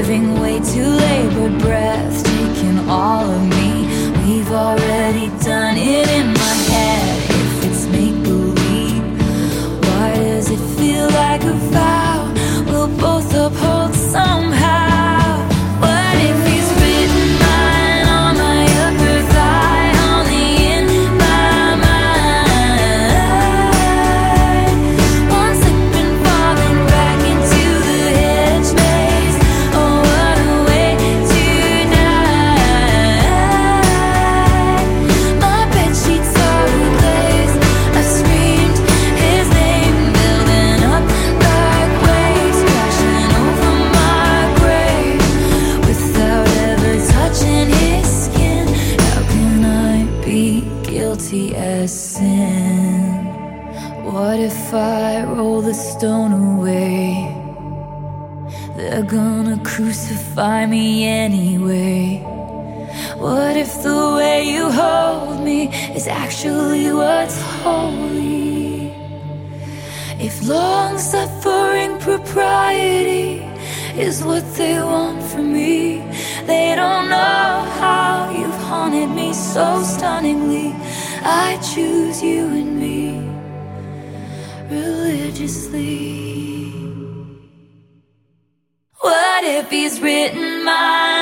living way too labored breath, taking all of me. We've already done it in my head. If it's make-believe, why does it feel like a vow we'll both uphold somehow? What if he's written mine on my upper thigh, only in my mind? One slip and falling back into the hedge maze. Oh, what a way to die. My bedsheets are ablaze. I've screamed his name, building up like waves, crashing over my grave without ever touching his skin. How can I be guilty as sin? What if I roll the stone away? They're gonna crucify me anyway. What if the way you hold me is actually what's holy? If long-suffering propriety is what they want from me, they don't know how you've haunted me so stunningly. I choose you and me religiously. What if he's written mine